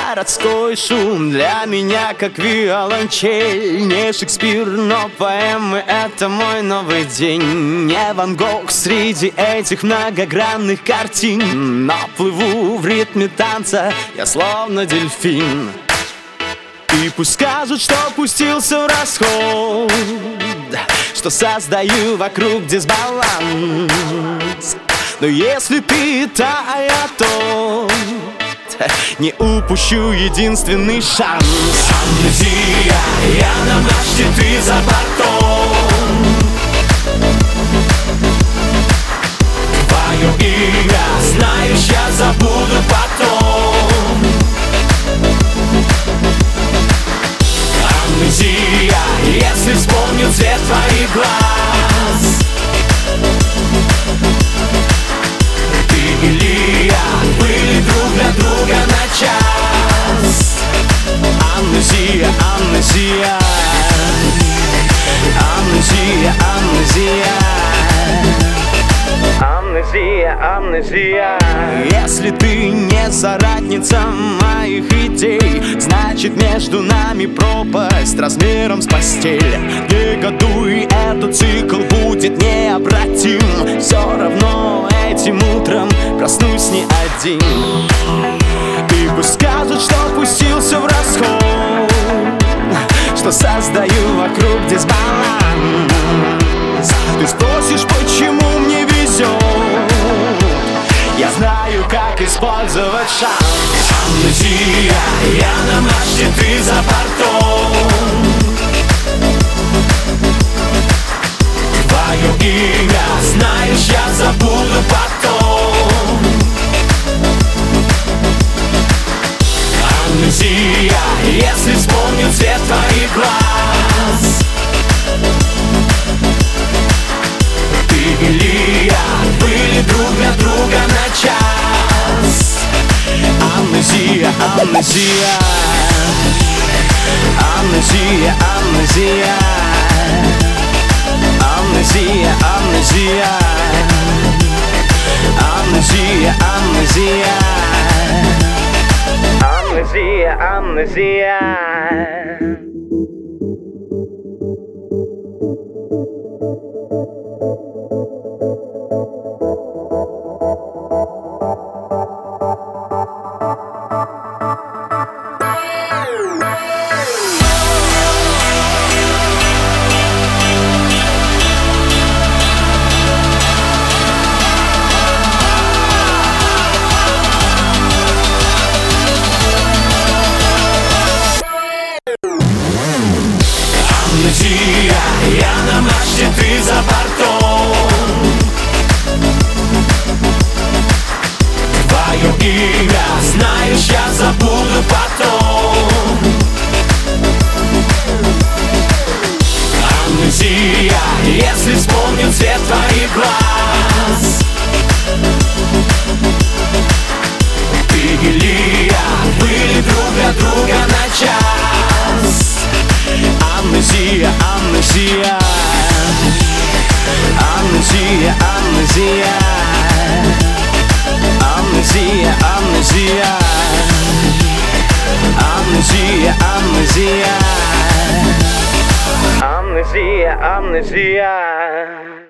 городской шум для меня как виолончель. Не Шекспир, но поэмы — это мой новый день. Не Ван Гог среди этих многогранных картин, но плыву в ритме танца я словно дельфин. И пусть скажут, что пустился в расход, что создаю вокруг дисбаланс. Но если ты та, а я тот, не упущу единственный шанс. Амнезия, я на мачте, ты за бортом. Твое имя, знаешь, я забуду потом. Амнезия, если вспомню цвет твоих глаз. Ты или я были друг для друга на час. Амнезия, амнезия, амнезия, амнезия, амнезия, амнезия. Если ты не соратница моих идей, значит между нами пропасть размером с постель. Негодуй, этот цикл будет необратим. Все равно этим утром проснусь не один. И пусть скажут, что пустился в расход, что создаю вокруг дисбаланс. Ты спросишь, почему мне везет, я знаю, как использовать шанс. Амнезия, я на мачте, ты за бортом. Твое имя, знаешь, я забуду потом. Амнезия, если вспомню цвет твоих глаз. Ты или я были друг для друга на час. Амнезия, амнезия, амнезия, амнезия, амнезия, амнезия, амнезия, амнезия, амнезия, амнезия. Амнезия, я на мачте, ты за бортом. Твое имя, знаешь, я забуду потом. Амнезия, если вспомню цвет твоих глаз. Ты или я были друг для друга на час. Амнезия, амнезия, амнезия, амнезия, амнезия, амнезия, амнезия, амнезия, амнезия, амнезия.